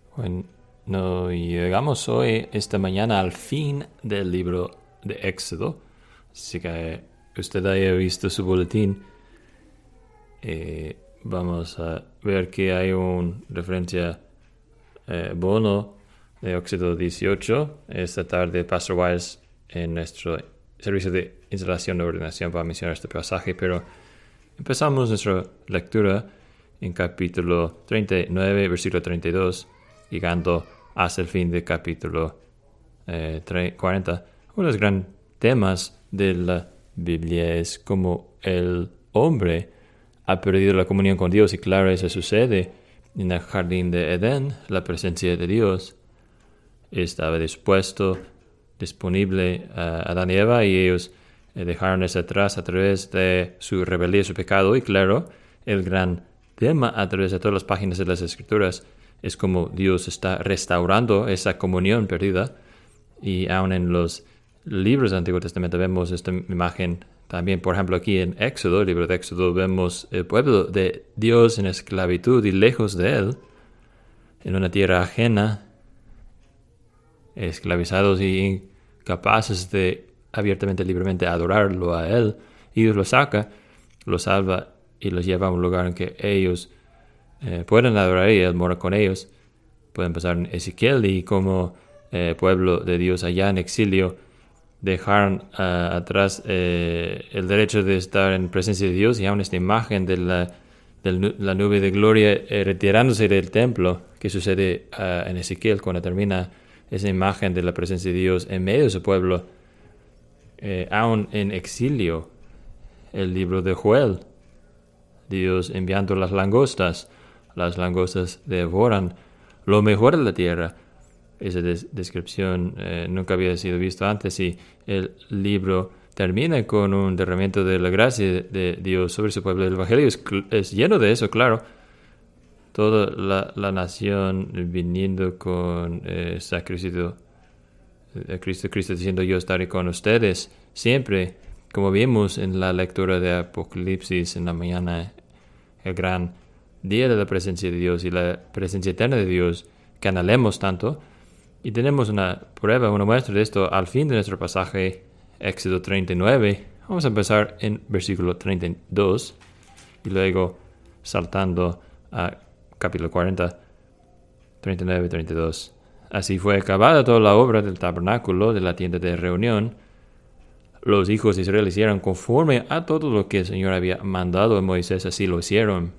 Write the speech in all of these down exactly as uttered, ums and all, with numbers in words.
Bueno, llegamos hoy, esta mañana, al fin del libro de Éxodo. Así que usted haya visto su boletín. Eh, vamos a ver que hay una referencia eh, bono de Éxodo dieciocho. Esta tarde, Pastor Wise, en nuestro servicio de instalación de ordenación, va a mencionar este pasaje, pero empezamos nuestra lectura en capítulo treinta y nueve, versículo treinta y dos, llegando hasta el fin del capítulo eh, cuarenta. Uno de los grandes temas de la Biblia es cómo el hombre ha perdido la comunión con Dios, y claro, eso sucede en el jardín de Edén. La presencia de Dios estaba dispuesto, disponible a Adán y Eva, y ellos eh, dejaron eso atrás a través de su rebeldía, su pecado. Y claro, el gran tema a través de todas las páginas de las Escrituras es como Dios está restaurando esa comunión perdida. Y aún en los libros del Antiguo Testamento vemos esta imagen también. Por ejemplo, aquí en Éxodo, el libro de Éxodo, vemos el pueblo de Dios en esclavitud y lejos de Él, en una tierra ajena, esclavizados y incapaces de abiertamente, libremente adorarlo a Él. Y Dios los saca, los salva y los lleva a un lugar en que ellos eh, pueden adorar, y Él mora con ellos. Pueden pasar en Ezequiel, y como eh, pueblo de Dios allá en exilio dejaron uh, atrás eh, el derecho de estar en presencia de Dios, y aún esta imagen de la, de la nube de gloria eh, retirándose del templo, que sucede uh, en Ezequiel cuando termina esa imagen de la presencia de Dios en medio de su pueblo, eh, aún en exilio. El libro de Joel, Dios enviando las langostas, las langostas devoran lo mejor de la tierra. Esa des- descripción eh, nunca había sido visto antes, y el libro termina con un derramamiento de la gracia de, de Dios sobre su pueblo. El Evangelio es, es lleno de eso, claro. Toda la, la nación viniendo con eh, sacrificio de Cristo, Cristo diciendo: yo estaré con ustedes siempre, como vimos en la lectura de Apocalipsis en la mañana, el gran día de la presencia de Dios y la presencia eterna de Dios que anhelemos tanto. Y tenemos una prueba, una muestra de esto al fin de nuestro pasaje, Éxodo treinta y nueve. Vamos a empezar en versículo treinta y dos y luego saltando a capítulo cuarenta, treinta y nueve y treinta y dos. Así fue acabada toda la obra del tabernáculo, de la tienda de reunión. Los hijos de Israel hicieron conforme a todo lo que el Señor había mandado a Moisés, así lo hicieron.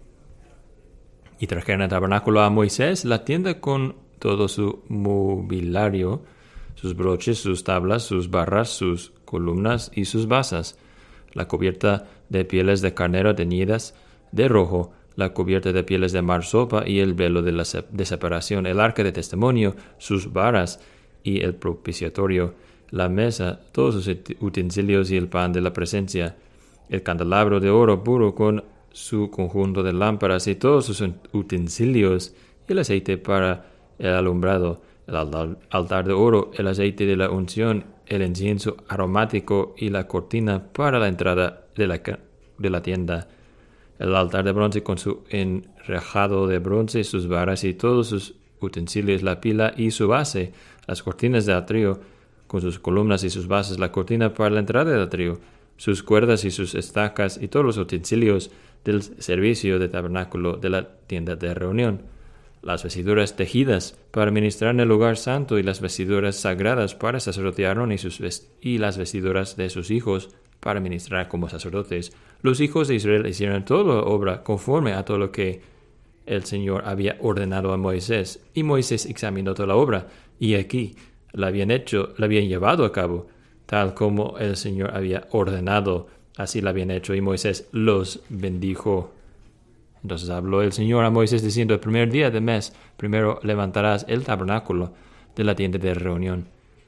Y trajeron el tabernáculo a Moisés, la tienda con todo su mobiliario, sus broches, sus tablas, sus barras, sus columnas y sus basas, la cubierta de pieles de carnero teñidas de rojo, la cubierta de pieles de marsopa y el velo de, la se- de separación, el arca de testimonio, sus varas y el propiciatorio, la mesa, todos sus utensilios y el pan de la presencia, el candelabro de oro puro con su conjunto de lámparas y todos sus utensilios, y el aceite para el alumbrado, el altar, altar de oro, el aceite de la unción, el incienso aromático y la cortina para la entrada de la, de la tienda, el altar de bronce con su enrejado de bronce, sus varas y todos sus utensilios, la pila y su base, las cortinas de atrio con sus columnas y sus bases, la cortina para la entrada del atrio, sus cuerdas y sus estacas y todos los utensilios del servicio de tabernáculo de la tienda de reunión, las vestiduras tejidas para ministrar en el lugar santo y las vestiduras sagradas para el sacerdote Aarón y, sus vest- y las vestiduras de sus hijos para ministrar como sacerdotes. Los hijos de Israel hicieron toda la obra conforme a todo lo que el Señor había ordenado a Moisés, y Moisés examinó toda la obra, y aquí la habían hecho, la habían llevado a cabo, tal como el Señor había ordenado, así la habían hecho, y Moisés los bendijo. Entonces habló el Señor a Moisés diciendo: el primer día del mes, primero levantarás el tabernáculo de la tienda de reunión.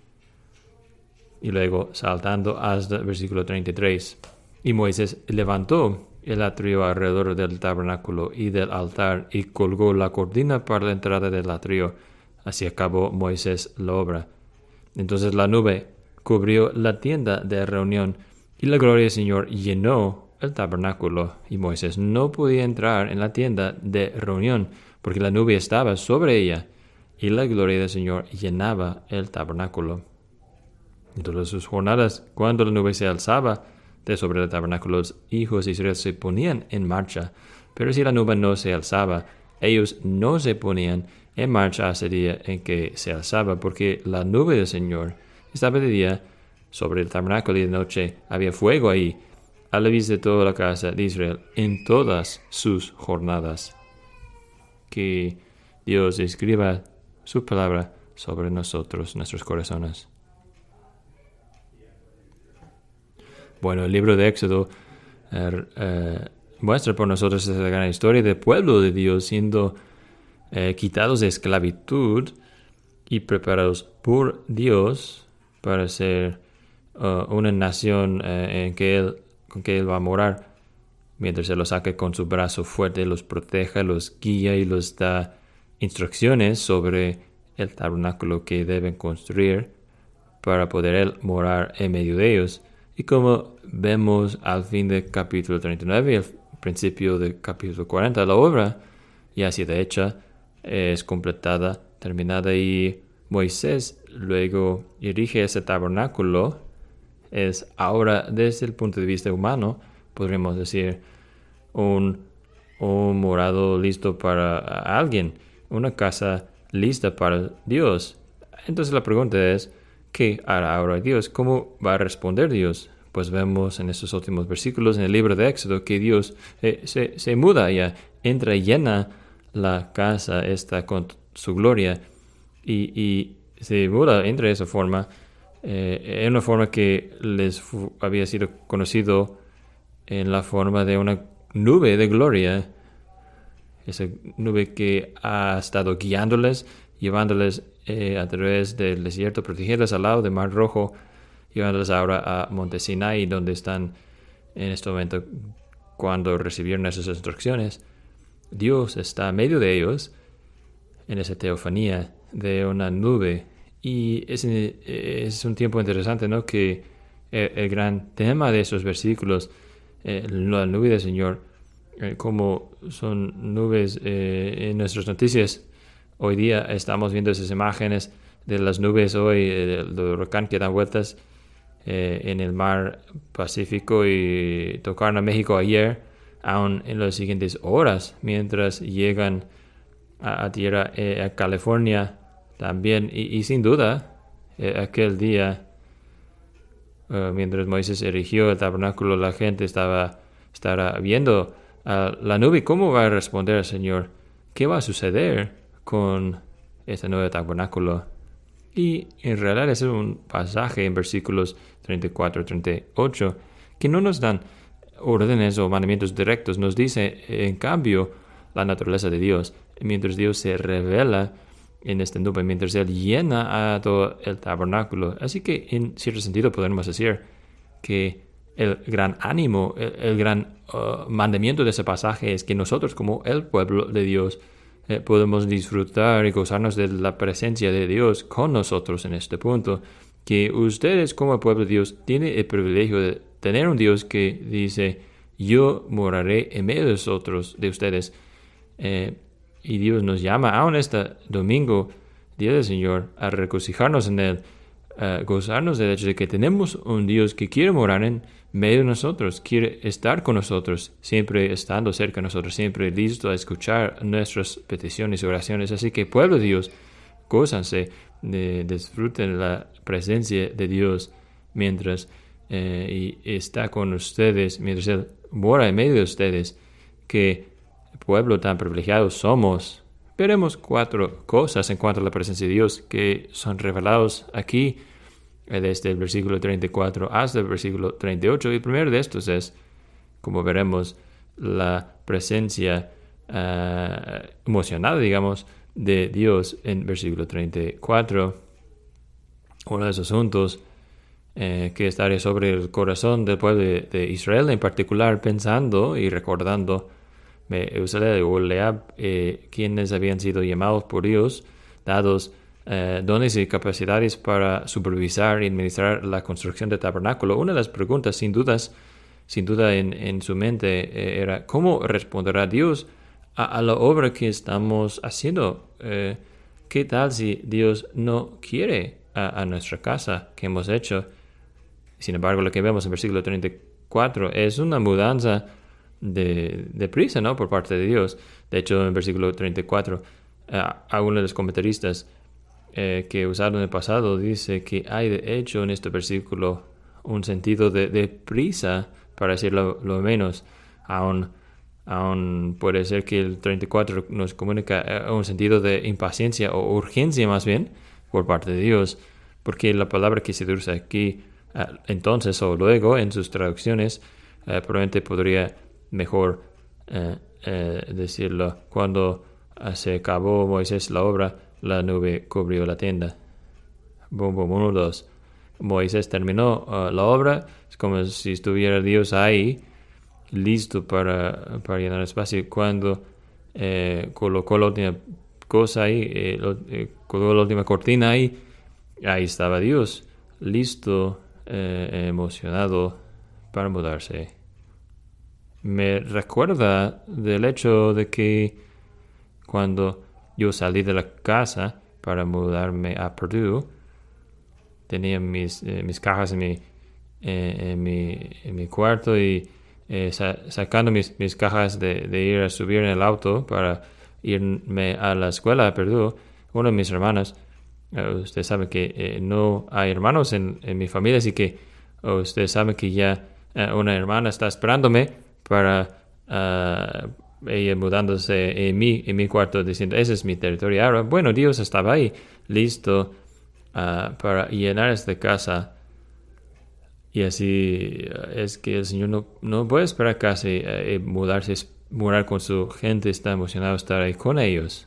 Y luego, saltando hasta el versículo treinta y tres, y Moisés levantó el atrio alrededor del tabernáculo y del altar, y colgó la cortina para la entrada del atrio. Así acabó Moisés la obra. Entonces la nube cubrió la tienda de reunión, y la gloria del Señor llenó el tabernáculo, y Moisés no podía entrar en la tienda de reunión, porque la nube estaba sobre ella, y la gloria del Señor llenaba el tabernáculo. En todas sus jornadas, cuando la nube se alzaba de sobre el tabernáculo, los hijos de Israel se ponían en marcha. Pero si la nube no se alzaba, ellos no se ponían en marcha hasta el día en que se alzaba, porque la nube del Señor estaba de día sobre el tabernáculo y de noche había fuego ahí, a la vista de toda la casa de Israel en todas sus jornadas. Que Dios escriba su palabra sobre nosotros, nuestros corazones. Bueno, el libro de Éxodo eh, eh, muestra por nosotros esa gran historia del pueblo de Dios siendo eh, quitados de esclavitud y preparados por Dios para ser uh, una nación eh, en que él, con que Él va a morar, mientras Él los saque con su brazo fuerte, los proteja, los guía y los da instrucciones sobre el tabernáculo que deben construir para poder Él morar en medio de ellos. Y como vemos al fin del capítulo treinta y nueve y al principio del capítulo cuarenta, la obra ya ha sido hecha, es completada, terminada, y Moisés luego dirige ese tabernáculo. Es ahora, desde el punto de vista humano, podríamos decir, un, un morado listo para alguien, una casa lista para Dios. Entonces la pregunta es, ¿qué hará ahora Dios? ¿Cómo va a responder Dios? Pues vemos en estos últimos versículos en el libro de Éxodo que Dios eh, se, se muda ya, entra y llena la casa esta con su gloria y, y se muda, entra de esa forma, eh, en una forma que les fu- había sido conocido en la forma de una nube de gloria, esa nube que ha estado guiándoles, llevándoles eh, a través del desierto, protegiéndoles al lado del Mar Rojo, llevándoles ahora a Monte Sinai, donde están en este momento cuando recibieron esas instrucciones. Dios está en medio de ellos en esa teofanía de una nube. Y es, es un tiempo interesante, ¿no? Que el, el gran tema de esos versículos, eh, la nube del Señor, eh, como son nubes eh, en nuestras noticias. Hoy día estamos viendo esas imágenes de las nubes hoy, eh, del huracán que dan vueltas eh, en el mar Pacífico y tocaron a México ayer, aún en las siguientes horas, mientras llegan a, a tierra, eh, a California también. Y, y sin duda, eh, aquel día, uh, mientras Moisés erigió el tabernáculo, la gente estaba estará viendo a la nube. ¿Cómo va a responder el Señor? ¿Qué va a suceder con este nuevo tabernáculo? Y en realidad es un pasaje en versículos treinta y cuatro a treinta y ocho que no nos dan órdenes o mandamientos directos. Nos dice, en cambio, la naturaleza de Dios, mientras Dios se revela en esta nube, mientras Él llena a todo el tabernáculo. Así que, en cierto sentido, podemos decir que el gran ánimo, el, el gran uh, mandamiento de ese pasaje es que nosotros, como el pueblo de Dios, eh, podemos disfrutar y gozarnos de la presencia de Dios con nosotros en este punto. Que ustedes, como el pueblo de Dios, tienen el privilegio de tener un Dios que dice, yo moraré en medio de nosotros, de ustedes. Eh, y Dios nos llama aún este domingo, Día del Señor, a regocijarnos en Él, a gozarnos del hecho de que tenemos un Dios que quiere morar en medio de nosotros, quiere estar con nosotros, siempre estando cerca de nosotros, siempre listo a escuchar nuestras peticiones y oraciones. Así que, pueblo de Dios, gózanse, de, disfruten la presencia de Dios mientras eh, y está con ustedes, mientras Él mora en medio de ustedes. Que pueblo tan privilegiado somos. Veremos cuatro cosas en cuanto a la presencia de Dios que son revelados aquí desde el versículo treinta y cuatro hasta el versículo treinta y ocho. Y el primero de estos es, como veremos, la presencia uh, emocionada, digamos, de Dios en versículo treinta y cuatro. Uno de esos asuntos eh, que estaría sobre el corazón del pueblo de, de Israel, en particular pensando y recordando Uzziel y Oholiab, eh, quienes habían sido llamados por Dios, dados eh, dones y capacidades para supervisar y administrar la construcción del tabernáculo. Una de las preguntas, sin dudas, sin duda en, en su mente, eh, era ¿cómo responderá Dios a, a la obra que estamos haciendo? Eh, ¿qué tal si Dios no quiere a, a nuestra casa que hemos hecho? Sin embargo, lo que vemos en versículo treinta y cuatro es una mudanza de, de prisa, ¿no? Por parte de Dios. De hecho, en versículo treinta y cuatro, uh, algunos de los comentaristas eh, que usaron en el pasado dice que hay de hecho en este versículo un sentido de, de prisa, para decirlo lo menos. Aún, aún puede ser que el treinta y cuatro nos comunica un sentido de impaciencia o urgencia más bien por parte de Dios, porque la palabra que se usa aquí uh, entonces o luego en sus traducciones uh, probablemente podría mejor uh, uh, decirlo cuando uh, se acabó Moisés la obra, la nube cubrió la tienda. Boom, boom, uno, dos. Moisés terminó uh, la obra, es como si estuviera Dios ahí, listo para, para llenar el espacio. Cuando eh, colocó la última cosa ahí, eh, lo, eh, colocó la última cortina ahí, ahí estaba Dios, listo, eh, emocionado para mudarse. Me recuerda del hecho de que cuando yo salí de la casa para mudarme a Purdue, tenía mis, eh, mis cajas en mi, eh, en mi, en mi cuarto y eh, sa- sacando mis, mis cajas de, de ir a subir en el auto para irme a la escuela de Purdue, una de mis hermanas, uh, usted sabe que eh, no hay hermanos en, en mi familia, así que uh, usted sabe que ya uh, una hermana está esperándome para uh, ella mudándose en mi, en mi cuarto diciendo, ese es mi territorio. Ahora, bueno, Dios estaba ahí, listo Uh, para llenar esta casa. Y así uh, es que el Señor no, no puede esperar casi uh, mudarse, mudar con su gente, está emocionado estar ahí con ellos.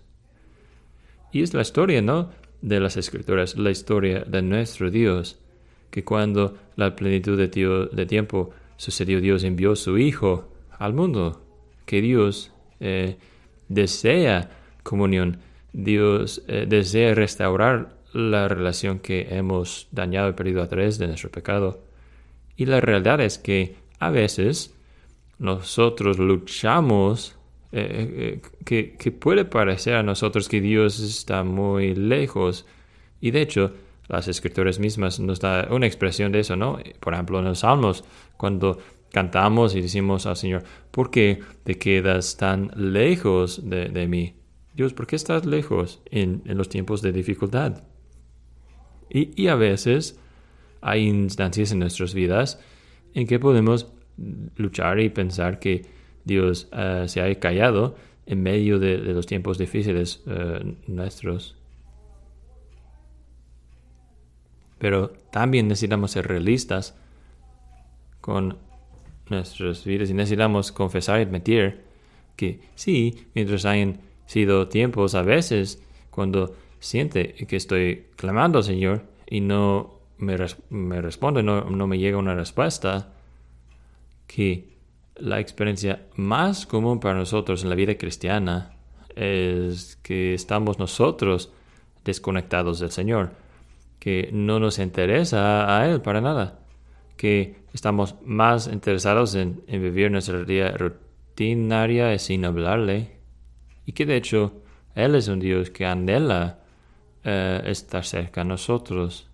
Y es la historia, ¿no?, de las Escrituras, la historia de nuestro Dios, que cuando la plenitud de, tío, de tiempo sucedió, Dios envió a su Hijo al mundo, que Dios eh, desea comunión, Dios eh, desea restaurar la relación que hemos dañado y perdido a través de nuestro pecado. Y la realidad es que a veces nosotros luchamos, eh, eh, que, que puede parecer a nosotros que Dios está muy lejos. Y de hecho, las Escrituras mismas nos dan una expresión de eso, ¿no? Por ejemplo, en los Salmos, cuando cantamos y decimos al Señor, ¿por qué te quedas tan lejos de, de mí? Dios, ¿por qué estás lejos en, en los tiempos de dificultad? Y, y a veces hay instancias en nuestras vidas en que podemos luchar y pensar que Dios uh, se ha callado en medio de, de los tiempos difíciles uh, nuestros. Pero también necesitamos ser realistas con nuestras vidas y necesitamos confesar y admitir que sí, mientras hayan sido tiempos a veces cuando siente que estoy clamando al Señor y no me, res- me responde, no, no me llega una respuesta, que la experiencia más común para nosotros en la vida cristiana es que estamos nosotros desconectados del Señor, que no nos interesa a Él para nada, que estamos más interesados en, en vivir nuestra vida rutinaria sin hablarle, y que de hecho Él es un Dios que anhela uh, estar cerca de nosotros.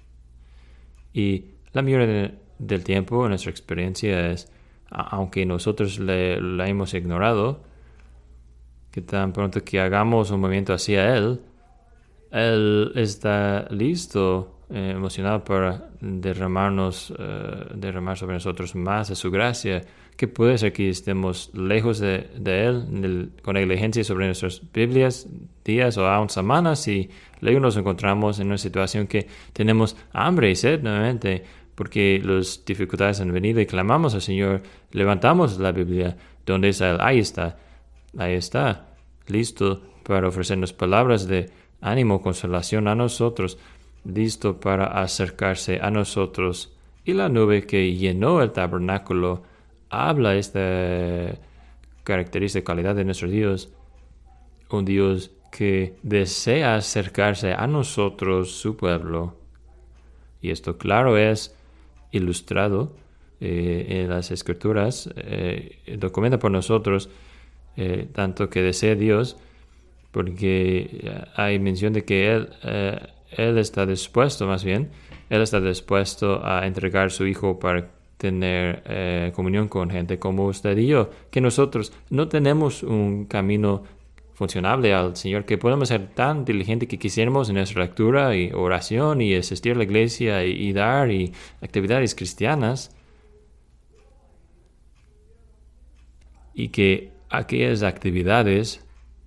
Y la mayoría de, del tiempo, nuestra experiencia es, aunque nosotros le, la hemos ignorado, que tan pronto que hagamos un movimiento hacia Él, Él está listo, eh, emocionado para derramarnos, uh, derramar sobre nosotros más de su gracia, que puede ser que estemos lejos de, de Él, del, con negligencia sobre nuestras Biblias, días o aún semanas, y luego nos encontramos en una situación que tenemos hambre y sed nuevamente, porque las dificultades han venido y clamamos al Señor, levantamos la Biblia, ¿dónde está Él? Ahí está, ahí está, listo para ofrecernos palabras de ánimo, consolación a nosotros, listo para acercarse a nosotros. Y la nube que llenó el tabernáculo habla esta característica, calidad de nuestro Dios, un Dios que desea acercarse a nosotros, su pueblo. Y esto, claro, es ilustrado eh, en las Escrituras, eh, documenta por nosotros eh, tanto que desea Dios porque hay mención de que Él, eh, él está dispuesto, más bien, Él está dispuesto a entregar su Hijo para tener eh, comunión con gente como usted y yo, que nosotros no tenemos un camino funcionable al Señor, que podemos ser tan diligentes que quisiéramos en nuestra lectura y oración y asistir a la iglesia y, y dar y actividades cristianas, y que aquellas actividades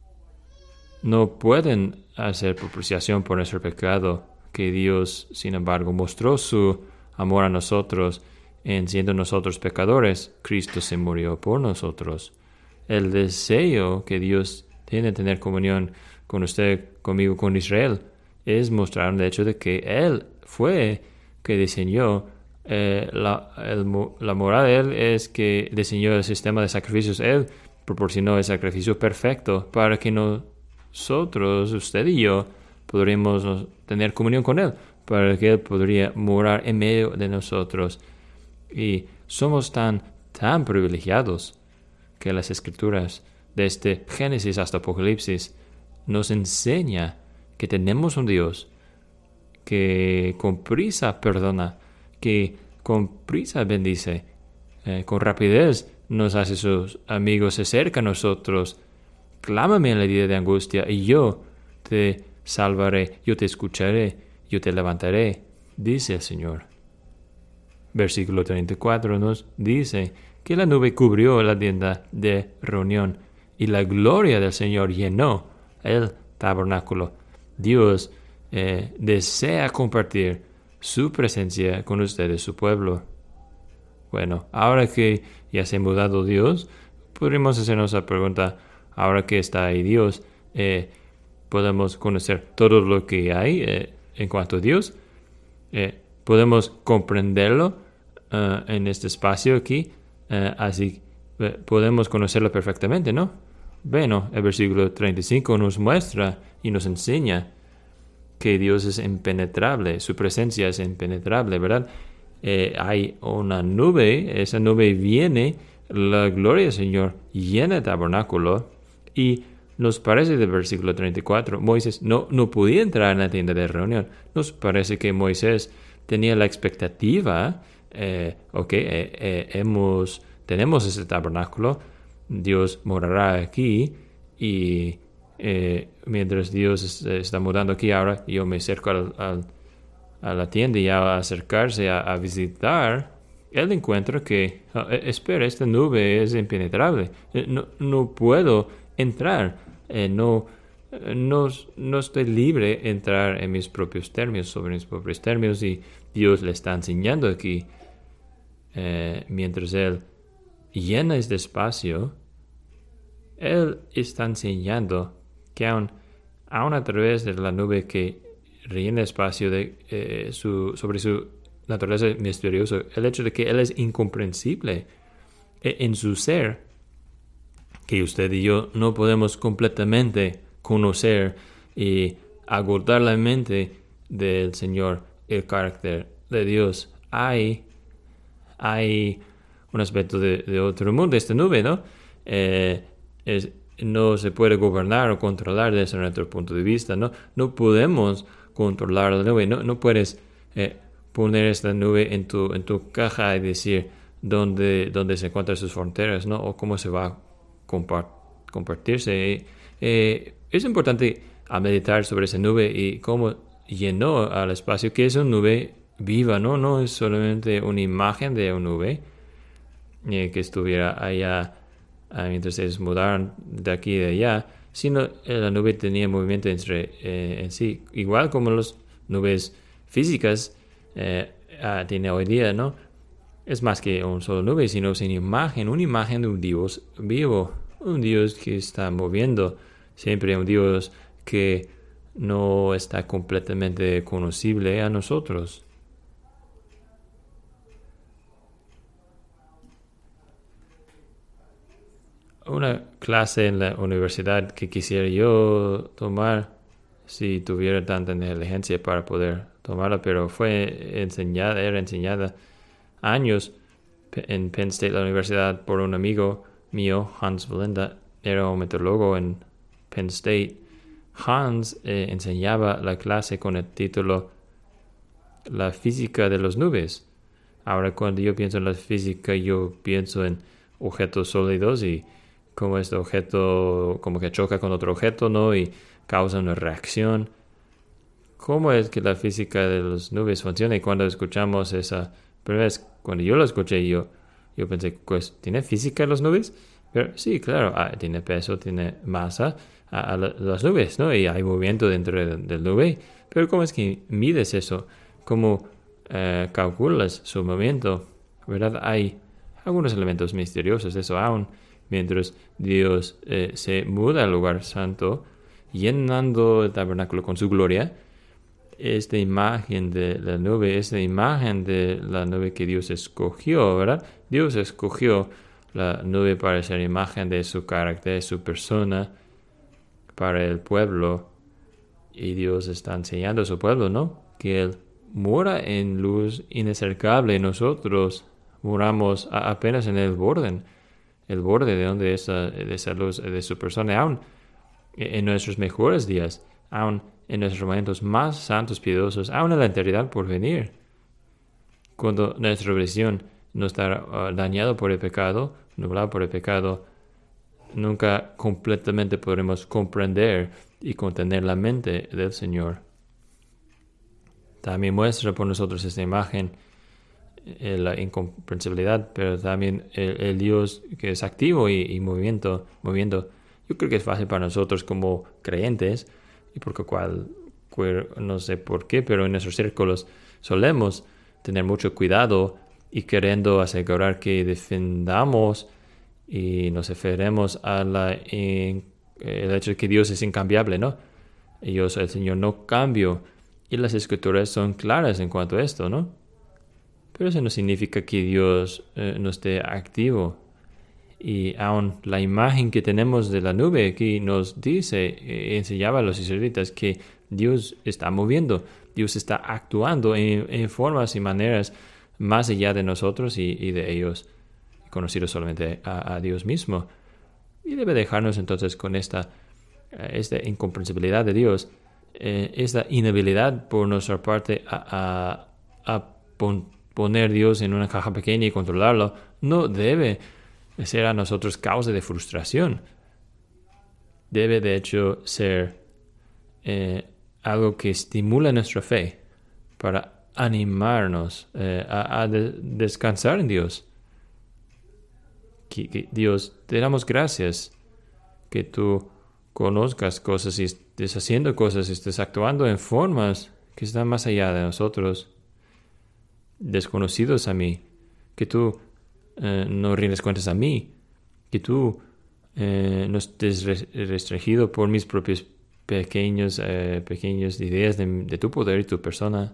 no pueden hacer propiciación por nuestro pecado, que Dios, sin embargo, mostró su amor a nosotros en siendo nosotros pecadores. Cristo se murió por nosotros. El deseo que Dios tiene de tener comunión con usted, conmigo, con Israel, es mostrar el hecho de que Él fue que diseñó eh, la, el, la moral de Él es que diseñó el sistema de sacrificios. Él proporcionó el sacrificio perfecto para que nosotros, usted y yo, podríamos tener comunión con Él, para que Él podría morar en medio de nosotros. Y somos tan, tan privilegiados que las Escrituras, desde Génesis hasta Apocalipsis, nos enseña que tenemos un Dios que con prisa perdona, que con prisa bendice, eh, con rapidez nos hace sus amigos, se acerca a nosotros. Clámame en la día de angustia y yo te salvaré, yo te escucharé, yo te levantaré, dice el Señor. Versículo treinta y cuatro nos dice que la nube cubrió la tienda de reunión y la gloria del Señor llenó el tabernáculo. Dios eh, desea compartir su presencia con ustedes, su pueblo. Bueno, ahora que ya se ha mudado Dios, podríamos hacernos la pregunta, ahora que está ahí Dios, eh, ¿podemos conocer todo lo que hay eh, en cuanto a Dios? Eh, ¿Podemos comprenderlo uh, en este espacio aquí? Uh, así eh, podemos conocerlo perfectamente, ¿no? Bueno, el versículo treinta y cinco nos muestra y nos enseña que Dios es impenetrable, su presencia es impenetrable, ¿verdad? Eh, hay una nube, esa nube viene, la gloria del Señor llena el tabernáculo, y nos parece del versículo treinta y cuatro, Moisés no, no podía entrar en la tienda de reunión. Nos parece que Moisés tenía la expectativa, eh, ok, eh, eh, hemos, tenemos ese tabernáculo, Dios morará aquí, y eh, mientras Dios está mudando aquí ahora, yo me acerco al, al, a la tienda y a acercarse a, a visitar, él encuentra que, oh, espera, esta nube es impenetrable, no, no puedo entrar, eh, no, no, no estoy libre de entrar en mis propios términos, sobre mis propios términos, y Dios le está enseñando aquí, eh, mientras Él llena este espacio, Él está enseñando que aún, aún a través de la nube que rellena espacio de, eh, su, sobre su naturaleza misteriosa, el hecho de que Él es incomprensible en su ser, que usted y yo no podemos completamente conocer y agotar la mente del Señor, el carácter de Dios. Hay, hay un aspecto de, de otro mundo, esta nube, ¿no? Eh, es, no se puede gobernar o controlar desde nuestro punto de vista, ¿no? No podemos controlar la nube, no, no puedes eh, poner esta nube en tu, en tu caja y decir dónde, dónde se encuentran sus fronteras, ¿no? O cómo se va a compart- compartirse. Eh, es importante a meditar sobre esa nube y cómo llenó al espacio, que es una nube viva, ¿no? No es solamente una imagen de una nube eh, que estuviera allá eh, mientras se mudaron de aquí y de allá, sino eh, la nube tenía movimiento entre eh, en sí, igual como las nubes físicas eh, ah, tiene hoy día, ¿no? Es más que un solo nube, sino es una imagen, una imagen de un Dios vivo, un Dios que está moviendo, siempre un Dios que no está completamente conocible a nosotros. Una clase en la universidad que quisiera yo tomar si tuviera tanta inteligencia para poder tomarla, pero fue enseñada, era enseñada años en Penn State, la universidad, por un amigo mío, Hans Valinda, era un meteorólogo en Penn State, Hans eh, enseñaba la clase con el título La física de las nubes. Ahora, cuando yo pienso en la física, yo pienso en objetos sólidos y cómo este objeto como que choca con otro objeto, ¿no? Y causa una reacción. ¿Cómo es que la física de las nubes funciona? Y cuando escuchamos esa primera vez, cuando yo lo escuché, yo, yo pensé, pues, ¿tiene física las nubes? Pero sí, claro, ah, tiene peso, tiene masa a, a la, las nubes, ¿no? Y hay movimiento dentro de, de la nube. Pero ¿cómo es que mides eso? ¿Cómo eh, calculas su movimiento? ¿Verdad? Hay algunos elementos misteriosos de eso aún. Mientras Dios eh, se muda al lugar santo, llenando el tabernáculo con su gloria, esta imagen de la nube, esta imagen de la nube que Dios escogió, ¿verdad? Dios escogió la nube para ser imagen de su carácter, de su persona, para el pueblo. Y Dios está enseñando a su pueblo, ¿no? Que Él mora en luz inacercable y nosotros moramos a, apenas en el borde, el borde de donde esa, de esa luz de su persona, aún en nuestros mejores días, aún en nuestros momentos más santos, piadosos, aún en la eternidad por venir. Cuando nuestra visión no está uh, dañada por el pecado, nublada por el pecado, nunca completamente podremos comprender y contener la mente del Señor. También muestra por nosotros esta imagen eh, la incomprensibilidad, pero también el, el Dios que es activo y, y moviendo, moviendo. Yo creo que es fácil para nosotros como creyentes, y porque cual, cual, no sé por qué, pero en nuestros círculos solemos tener mucho cuidado y queriendo asegurar que defendamos y nos referemos a la, en, el hecho de que Dios es incambiable, ¿no? Dios, el Señor no cambia, y las escrituras son claras en cuanto a esto, ¿no? Pero eso no significa que Dios eh, no esté activo. Y aún la imagen que tenemos de la nube aquí nos dice, eh, enseñaba a los israelitas que Dios está moviendo, Dios está actuando en, en formas y maneras más allá de nosotros y, y de ellos, conocidos solamente a, a Dios mismo. Y debe dejarnos entonces con esta, esta incomprensibilidad de Dios, eh, esta inhabilidad por nuestra parte a, a, a pon, poner Dios en una caja pequeña y controlarlo, no debe ser a nosotros causa de frustración. Debe de hecho ser eh, algo que estimula nuestra fe para animarnos eh, a, a de, descansar en Dios. Que, que Dios, te damos gracias que tú conozcas cosas y estés haciendo cosas y estés actuando en formas que están más allá de nosotros, desconocidos a mí, que tú eh, no rindes cuentas a mí, que tú eh, no estés restringido por mis propios pequeños, eh, pequeñas ideas de, de tu poder y tu persona.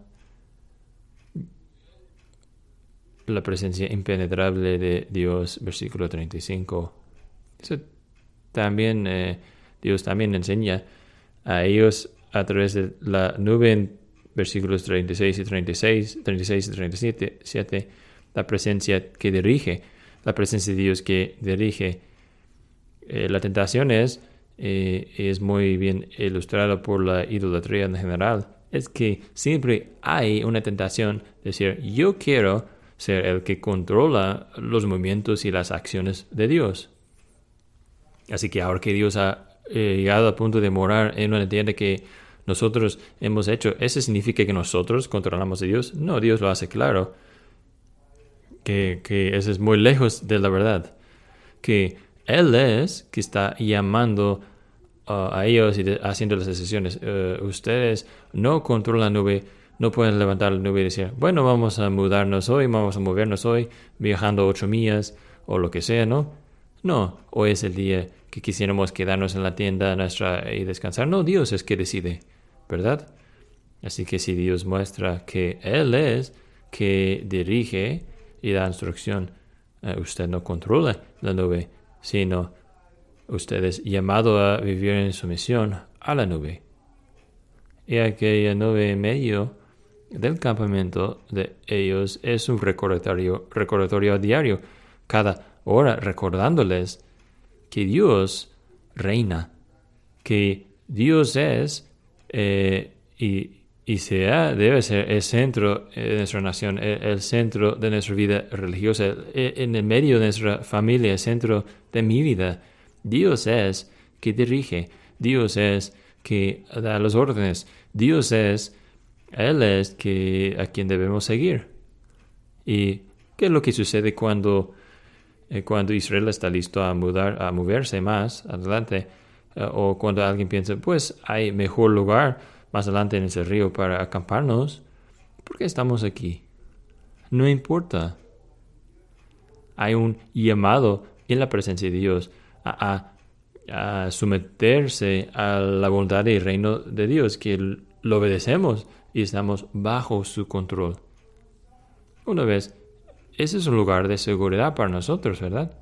La presencia impenetrable de Dios, versículo treinta y cinco. Eso también, eh, Dios también enseña a ellos a través de la nube en versículos treinta y seis y treinta y seis, treinta y seis y treinta y siete, siete, la presencia que dirige, la presencia de Dios que dirige. Eh, la tentación es, eh, es muy bien ilustrada por la idolatría en general. Es que siempre hay una tentación de decir, yo quiero ser el que controla los movimientos y las acciones de Dios. Así que ahora que Dios ha eh, llegado al punto de morar en una tienda que nosotros hemos hecho, ¿eso significa que nosotros controlamos a Dios? No, Dios lo hace claro. Que, que eso es muy lejos de la verdad. Que Él es que está llamando uh, a ellos y de, haciendo las decisiones. Uh, ustedes no controlan la nube. No pueden levantar la nube y decir, bueno, vamos a mudarnos hoy, vamos a movernos hoy, viajando ocho millas o lo que sea, ¿no? No, hoy es el día que quisiéramos quedarnos en la tienda nuestra y descansar. No, Dios es que decide, ¿verdad? Así que si Dios muestra que Él es que dirige y da instrucción, eh, usted no controla la nube, sino usted es llamado a vivir en sumisión a la nube. Y aquella nube en medio del campamento de ellos es un recordatorio, recordatorio diario, cada hora recordándoles que Dios reina, que Dios es eh, y, y sea, debe ser el centro de nuestra nación, el, el centro de nuestra vida religiosa, el, en el medio de nuestra familia, el centro de mi vida. Dios es que dirige, Dios es que da las órdenes, Dios es, Él es que, a quien debemos seguir. ¿Y qué es lo que sucede cuando, eh, cuando Israel está listo a, mudar, a moverse más adelante? Uh, o cuando alguien piensa, pues hay mejor lugar más adelante en ese río para acamparnos. ¿Por qué estamos aquí? No importa. Hay un llamado en la presencia de Dios a, a, a someterse a la voluntad y reino de Dios, que lo obedecemos y estamos bajo su control. Una vez, ese es un lugar de seguridad para nosotros, ¿verdad?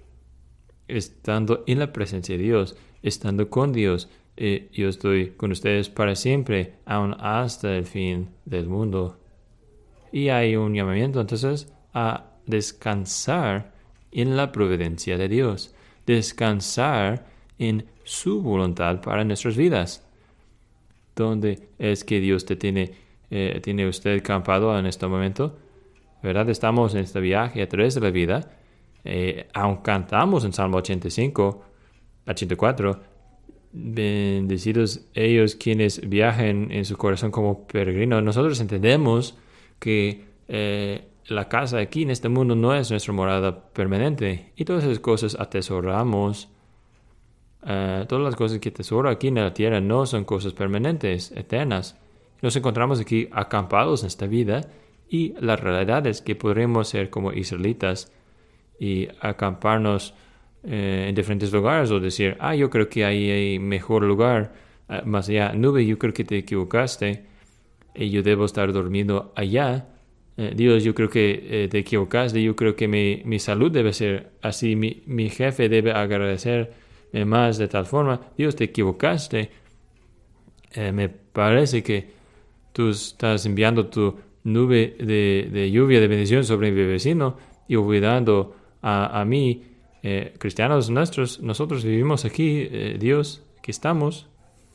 Estando en la presencia de Dios, estando con Dios, eh, yo estoy con ustedes para siempre, aún hasta el fin del mundo. Y hay un llamamiento entonces a descansar en la providencia de Dios, descansar en su voluntad para nuestras vidas. ¿Dónde es que Dios te tiene, eh, tiene usted campado en este momento? ¿Verdad? Estamos en este viaje a través de la vida. Eh, aun cantamos en Salmo ochenta y cinco, ochenta y cuatro, bendecidos ellos quienes viajen en su corazón como peregrinos. Nosotros entendemos que eh, la casa aquí en este mundo no es nuestra morada permanente, y todas esas cosas atesoramos. Uh, todas las cosas que atesoro aquí en la tierra no son cosas permanentes, eternas. Nos encontramos aquí acampados en esta vida, y la realidad es que podremos ser como israelitas y acamparnos eh, en diferentes lugares, o decir, ah, yo creo que ahí hay mejor lugar, uh, más allá. Nube, yo creo que te equivocaste y yo debo estar dormido allá. Eh, Dios, yo creo que eh, te equivocaste, yo creo que mi, mi salud debe ser así, mi, mi jefe debe agradecer más de tal forma. Dios, te equivocaste. Eh, me parece que tú estás enviando tu nube de, de lluvia de bendición sobre mi vecino y olvidando a, a mí. Eh, cristianos nuestros, nosotros vivimos aquí, eh, Dios, aquí estamos.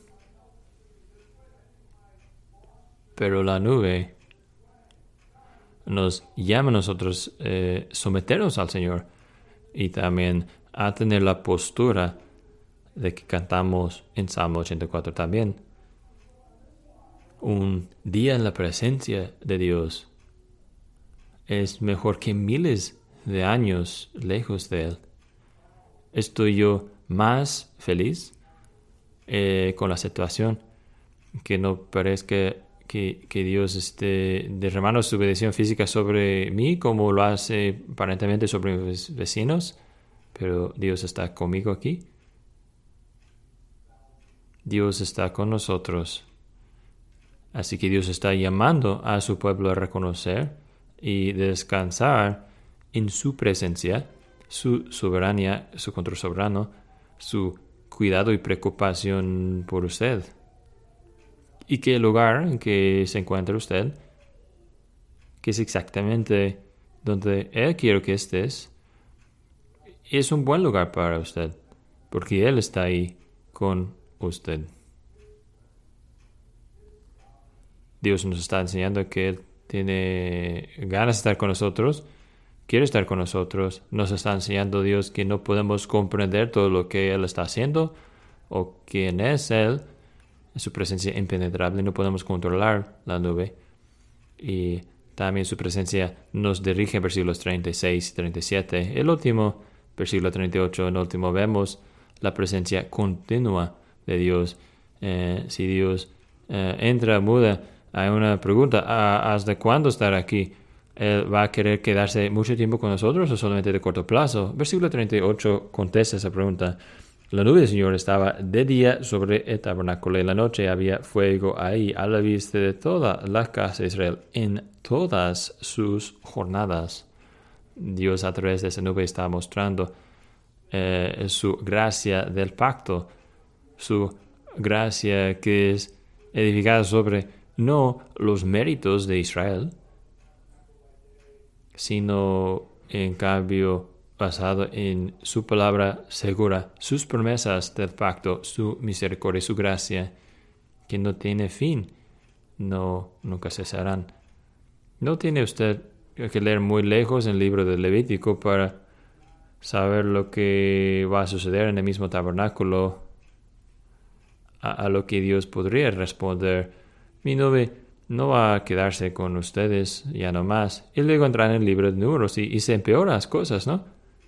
Pero la nube nos llama a nosotros eh, someternos al Señor, y también a tener la postura de que cantamos en Salmo ochenta y cuatro también. Un día en la presencia de Dios es mejor que miles de años lejos de Él. Estoy yo más feliz eh, con la situación, que no parezca que, que Dios esté derramando su bendición física sobre mí como lo hace aparentemente sobre mis vecinos, pero Dios está conmigo aquí. Dios está con nosotros. Así que Dios está llamando a su pueblo a reconocer y descansar en su presencia, su soberanía, su control soberano, su cuidado y preocupación por usted. Y que el lugar en que se encuentra usted, que es exactamente donde Él quiere que estés, es un buen lugar para usted, porque Él está ahí con usted. Dios nos está enseñando que Él tiene ganas de estar con nosotros, quiere estar con nosotros. Nos está enseñando Dios que no podemos comprender todo lo que Él está haciendo o quién es Él, su presencia impenetrable. No podemos controlar la nube. Y también su presencia nos dirige en versículos treinta y seis y treinta y siete. El último, versículo treinta y ocho, en el último vemos la presencia continua de Dios. Eh, si Dios eh, entra, muda, hay una pregunta: ¿hasta cuándo estar aquí? ¿Él va a querer quedarse mucho tiempo con nosotros o solamente de corto plazo? Versículo treinta y ocho contesta esa pregunta. La nube del Señor estaba de día sobre el tabernáculo, y en la noche había fuego ahí a la vista de toda la casa de Israel en todas sus jornadas. Dios a través de esa nube está mostrando eh, su gracia del pacto, su gracia que es edificada sobre no los méritos de Israel, sino en cambio basado en su palabra segura, sus promesas del pacto, su misericordia y su gracia, que no tiene fin, no, nunca cesarán. No tiene usted que leer muy lejos el libro del Levítico para saber lo que va a suceder en el mismo tabernáculo, a, a lo que Dios podría responder. Mi nube no va a quedarse con ustedes ya no más. Y luego entrar en el libro de Números y, y se empeoran las cosas, ¿no?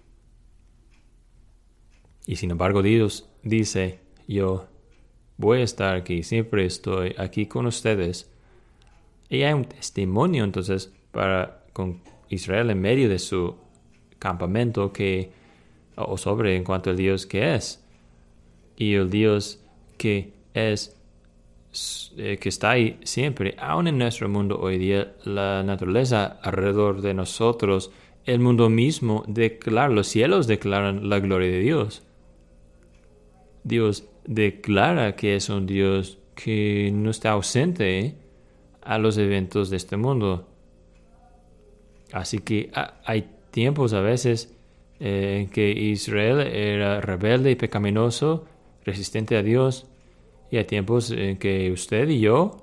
Y sin embargo Dios dice, yo voy a estar aquí, siempre estoy aquí con ustedes. Y hay un testimonio entonces para con Israel en medio de su campamento que, o sobre en cuanto al Dios que es. Y el Dios que es, eh, que está ahí siempre, aún en nuestro mundo hoy día, la naturaleza alrededor de nosotros, el mundo mismo declara, los cielos declaran la gloria de Dios. Dios declara que es un Dios que no está ausente ¿eh? a los eventos de este mundo. Así que ah, hay tiempos a veces eh, en que Israel era rebelde y pecaminoso, resistente a Dios, y hay tiempos en que usted y yo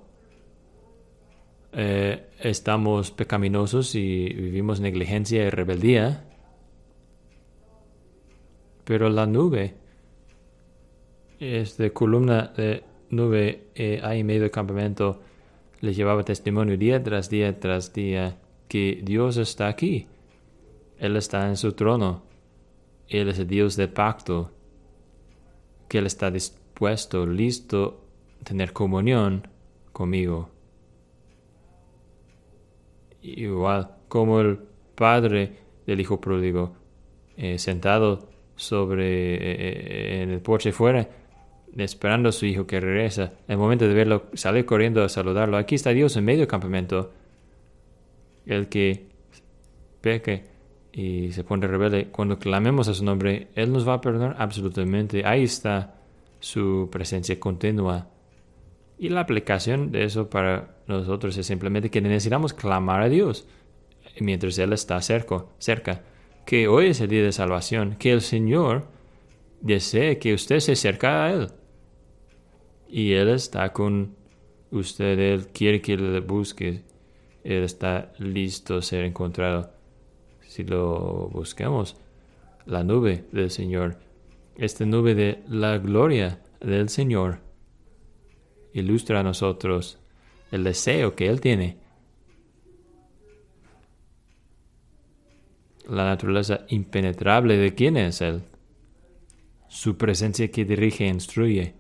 eh, estamos pecaminosos y vivimos negligencia y rebeldía. Pero la nube, esta columna de nube eh, ahí en medio del campamento, les llevaba testimonio día tras día tras día que Dios está aquí. Él está en su trono. Él es el Dios del pacto. Que Él está dispuesto, listo a tener comunión conmigo. Igual como el padre del hijo pródigo, eh, sentado sobre eh, en el porche fuera, esperando a su hijo que regresa. En el momento de verlo, sale corriendo a saludarlo. Aquí está Dios en medio del campamento. El que peque y se pone rebelde, cuando clamemos a su nombre, Él nos va a perdonar absolutamente. Ahí está su presencia continua. Y la aplicación de eso para nosotros es simplemente que necesitamos clamar a Dios mientras Él está cerca, cerca. Que hoy es el día de salvación, que el Señor desee que usted se acerque a Él. Y Él está con usted, Él quiere que le busque. Él está listo a ser encontrado. Si lo buscamos, la nube del Señor, esta nube de la gloria del Señor, ilustra a nosotros el deseo que Él tiene. La naturaleza impenetrable de quién es Él. Su presencia que dirige e instruye.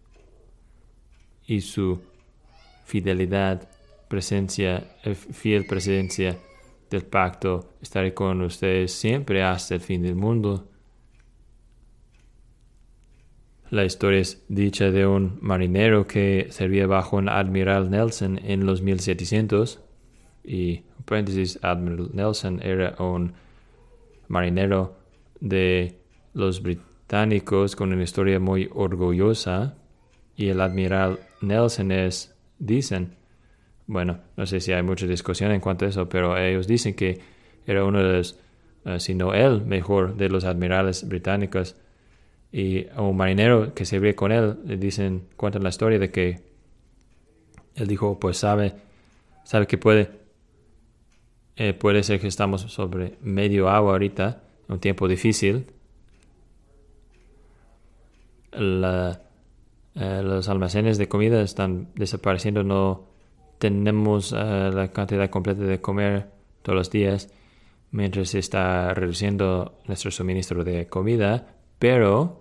Y su fidelidad, presencia, fiel presencia del pacto, estaré con ustedes siempre hasta el fin del mundo. La historia es dicha de un marinero que servía bajo un Admiral Nelson en los mil setecientos. Y, en paréntesis, Admiral Nelson era un marinero de los británicos con una historia muy orgullosa. Y el Admiral Nelson es, dicen, bueno, no sé si hay mucha discusión en cuanto a eso, pero ellos dicen que era uno de los, uh, si no el mejor de los admirales británicos. Y a un marinero que se ve con él, le dicen, cuentan la historia de que él dijo, pues sabe, sabe que puede, eh, puede ser que estamos sobre medio agua ahorita, un tiempo difícil. La, eh, los almacenes de comida están desapareciendo, no tenemos uh, la cantidad completa de comer todos los días, mientras se está reduciendo nuestro suministro de comida, pero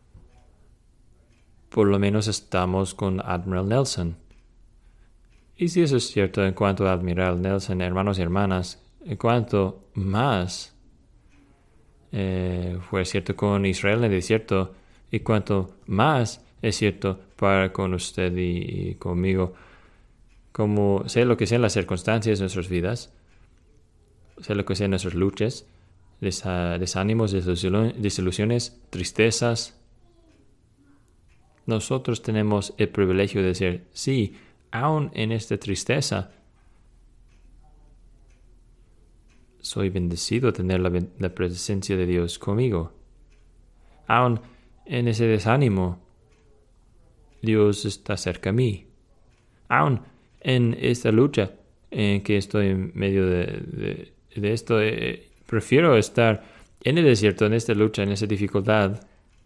por lo menos estamos con Admiral Nelson. Y si eso es cierto en cuanto a Admiral Nelson, hermanos y hermanas, en cuanto más eh, fue cierto con Israel en el desierto, y cuanto más es cierto para con usted y, y conmigo, como sea lo que sean las circunstancias de nuestras vidas, sea lo que sean nuestras luchas, desa, desánimos, desilusiones, tristezas, nosotros tenemos el privilegio de decir, sí, aún en esta tristeza, soy bendecido tener la, la presencia de Dios conmigo. Aún en ese desánimo, Dios está cerca a mí. Aún en esta lucha en que estoy en medio de, de, de esto, eh, prefiero estar en el desierto, en esta lucha, en esa dificultad,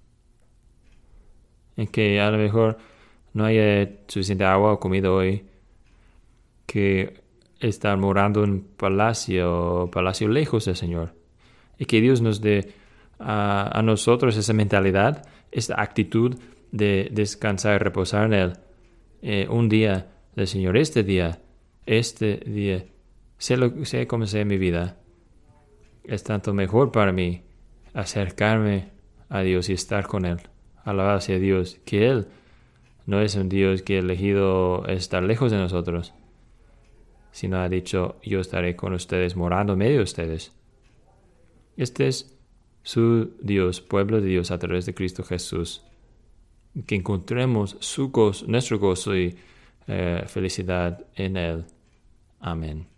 en que a lo mejor no haya suficiente agua o comida hoy, que estar morando en un palacio, palacio lejos del Señor. Y que Dios nos dé a, a nosotros esa mentalidad, esta actitud de descansar y reposar en Él. Eh, un día del Señor, este día, este día, sé, lo, sé cómo sea mi vida. Es tanto mejor para mí acercarme a Dios y estar con Él. Alabar a Dios, que Él no es un Dios que ha elegido estar lejos de nosotros, sino ha dicho, yo estaré con ustedes, morando en medio de ustedes. Este es su Dios, pueblo de Dios a través de Cristo Jesús. Que encontremos su gozo, nuestro gozo y eh, felicidad en Él. Amén.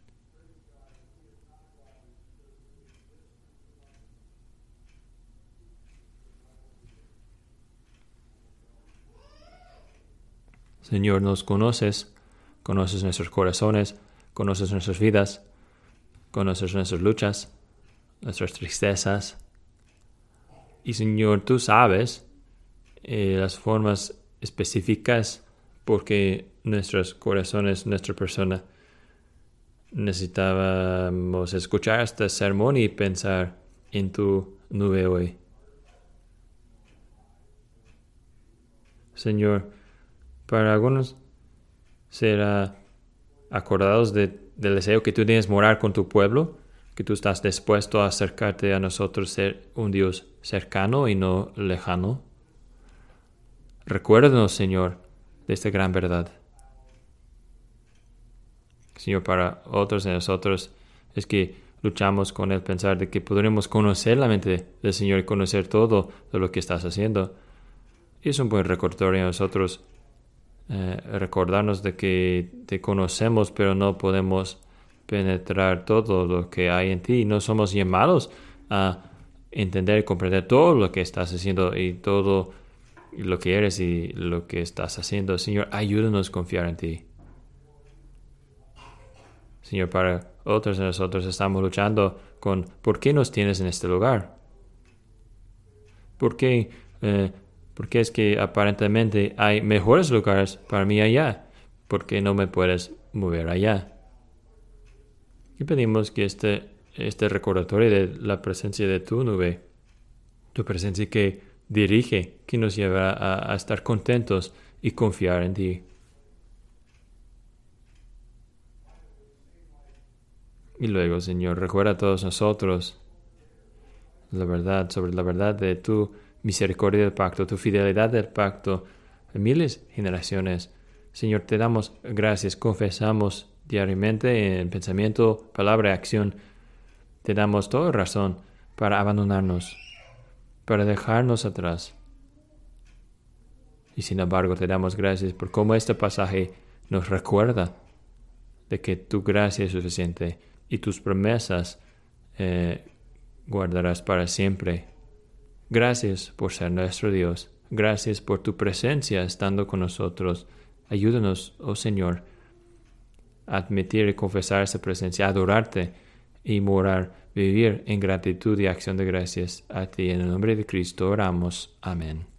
Señor, nos conoces, conoces nuestros corazones, conoces nuestras vidas, conoces nuestras luchas, nuestras tristezas. Y Señor, tú sabes eh, las formas específicas porque nuestros corazones, nuestra persona, necesitábamos escuchar este sermón y pensar en tu nube hoy. Señor, para algunos será acordados de, del deseo que tú tienes morar con tu pueblo, que tú estás dispuesto a acercarte a nosotros, ser un Dios cercano y no lejano. Recuérdanos, Señor, de esta gran verdad. Señor, para otros de nosotros es que luchamos con el pensar de que podremos conocer la mente del Señor y conocer todo de lo que estás haciendo. Y es un buen recordatorio a nosotros. Eh, recordarnos de que te conocemos, pero no podemos penetrar todo lo que hay en ti. No somos llamados a entender y comprender todo lo que estás haciendo y todo lo que eres y lo que estás haciendo. Señor, ayúdanos a confiar en ti. Señor, para otros de nosotros estamos luchando con ¿por qué nos tienes en este lugar? ¿Por qué eh, Porque es que aparentemente hay mejores lugares para mí allá. ¿Por qué no me puedes mover allá? Y pedimos que este, este recordatorio de la presencia de tu nube, tu presencia que dirige, que nos lleva a, a estar contentos y confiar en ti. Y luego, Señor, recuerda a todos nosotros la verdad, sobre la verdad de tu misericordia del pacto, tu fidelidad del pacto, en miles de generaciones. Señor, te damos gracias, confesamos diariamente en pensamiento, palabra y acción. Te damos toda razón para abandonarnos, para dejarnos atrás. Y sin embargo, te damos gracias por cómo este pasaje nos recuerda de que tu gracia es suficiente y tus promesas eh, guardarás para siempre. Gracias por ser nuestro Dios. Gracias por tu presencia estando con nosotros. Ayúdanos, oh Señor, a admitir y confesar esa presencia, a adorarte y morar, vivir en gratitud y acción de gracias a ti. En el nombre de Cristo oramos. Amén.